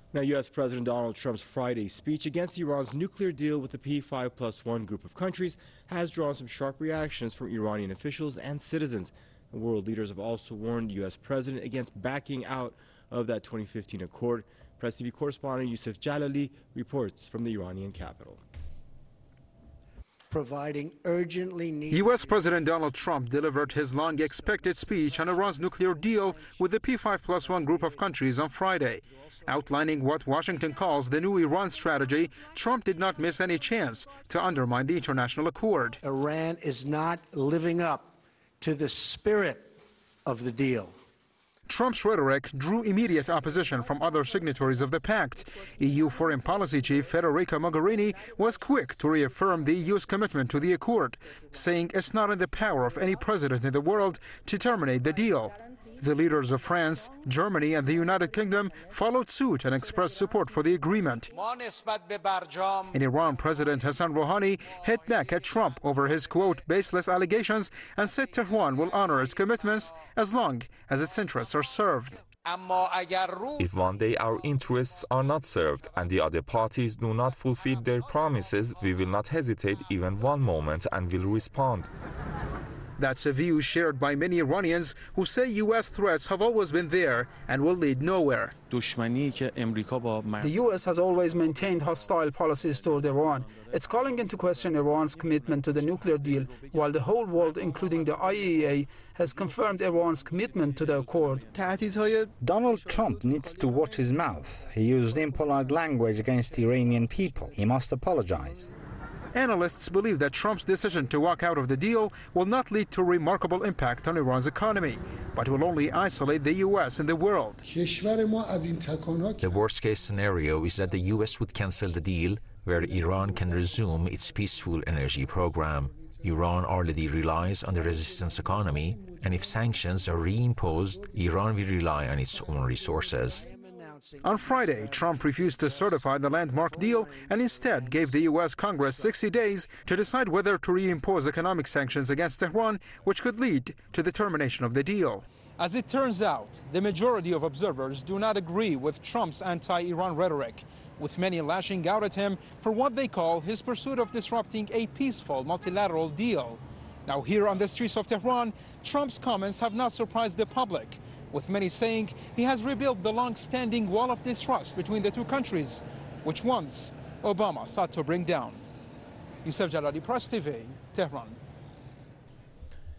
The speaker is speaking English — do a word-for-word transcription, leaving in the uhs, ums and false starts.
Now, U S President Donald Trump's Friday speech against Iran's nuclear deal with the P five plus one group of countries has drawn some sharp reactions from Iranian officials and citizens. The world leaders have also warned the U S President against backing out of that twenty fifteen accord. Press T V correspondent Youssef Jalali reports from the Iranian capital. Providing urgently needed. U S President Donald Trump delivered his long-expected speech on Iran's nuclear deal with the P five plus one group of countries on Friday. Outlining what Washington calls the new Iran strategy, Trump did not miss any chance to undermine the international accord. Iran is not living up to the spirit of the deal. Trump's rhetoric drew immediate opposition from other signatories of the pact. E U Foreign Policy Chief Federica Mogherini was quick to reaffirm the E U's commitment to the accord, saying it's not in the power of any president in the world to terminate the deal. The leaders of France, Germany, and the United Kingdom followed suit and expressed support for the agreement. In Iran, President Hassan Rouhani hit back at Trump over his, quote, baseless allegations and said Tehran will honor its commitments as long as its interests are served. If one day our interests are not served and the other parties do not fulfill their promises, we will not hesitate even one moment and will respond. That's a view shared by many Iranians who say U S threats have always been there and will lead nowhere. The U S has always maintained hostile policies toward Iran. It's calling into question Iran's commitment to the nuclear deal, while the whole world, including the I A E A, has confirmed Iran's commitment to the accord. Donald Trump needs to watch his mouth. He used impolite language against the Iranian people. He must apologize. Analysts believe that Trump's decision to walk out of the deal will not lead to remarkable impact on Iran's economy, but will only isolate the U S in the world. The worst-case scenario is that the U S would cancel the deal, where Iran can resume its peaceful energy program. Iran already relies on the resistance economy, and if sanctions are reimposed, Iran will rely on its own resources. On Friday, Trump refused to certify the landmark deal and instead gave the U S Congress sixty days to decide whether to reimpose economic sanctions against Tehran, which could lead to the termination of the deal. As it turns out, the majority of observers do not agree with Trump's anti-Iran rhetoric, with many lashing out at him for what they call his pursuit of disrupting a peaceful multilateral deal. Now, here on the streets of Tehran, Trump's comments have not surprised the public, with many saying he has rebuilt the long-standing wall of distrust between the two countries, which once Obama sought to bring down. Youssef Jalali, Press T V, Tehran.